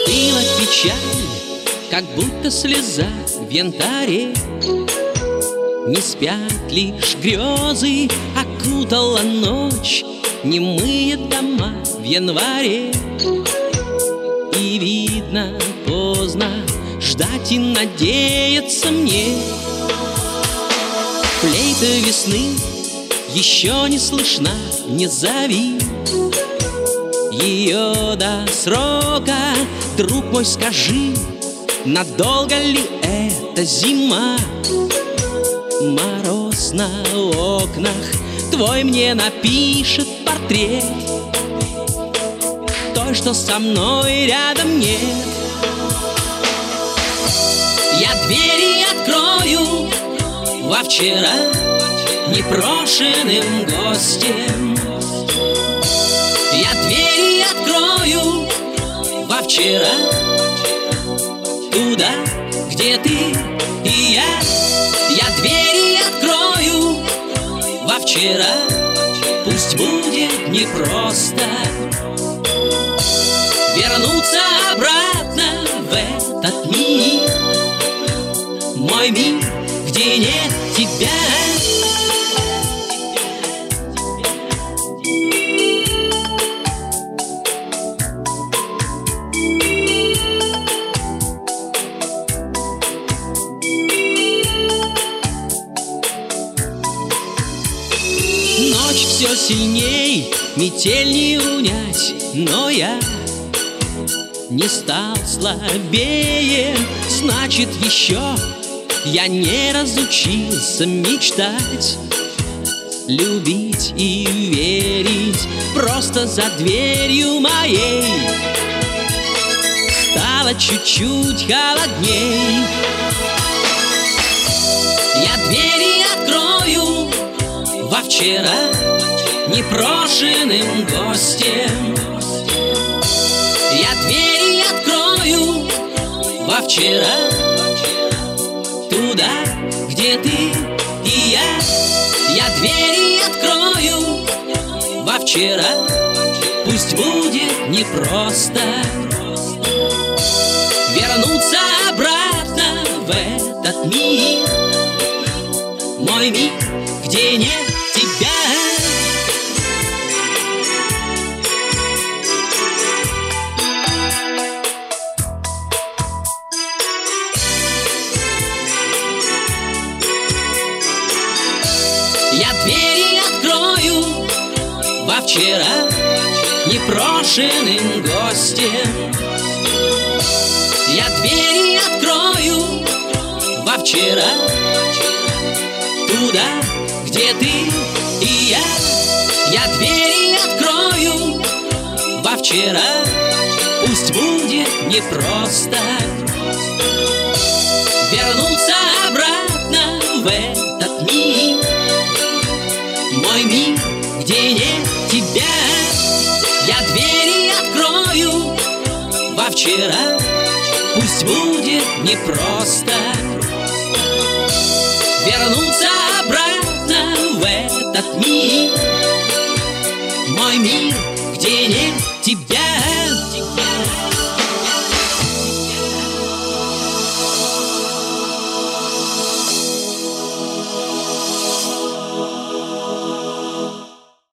Застыла печаль, как будто слеза в янтаре. Не спят лишь грезы, окутала ночь немые дома в январе. И видно поздно ждать и надеяться мне. Флейта весны еще не слышна, не зови ее до срока. Друг мой, скажи, надолго ли это зима? Мороз на окнах твой мне напишет портрет той, что со мной рядом нет. Я двери открою во вчера непрошенным гостем. Я двери открою во вчера, туда, где ты и я. Я двери открою во вчера, пусть будет непросто вернуться обратно в этот мир, мой мир, где нет тебя. Ночь все сильней, метель не унять, но я не стал слабее. Значит, еще я не разучился мечтать, любить и верить. Просто за дверью моей стало чуть-чуть холодней. Я двери открою во вчера непрошенным гостем. Я двери открою во вчера, туда, где ты и я. Я двери открою во вчера, пусть будет непросто вернуться обратно в этот мир, мой мир, где нет тебя. Я двери открою во вчера непрошенным гостем. Я двери открою во вчера, туда, где ты и я. Я двери открою во вчера, пусть будет непросто вернуться обратно в этот мир, мой мир, где нет тебя. Я двери открою во вчера, пусть будет непросто вернуться обратно в этот мир, мой мир, где нет тебя.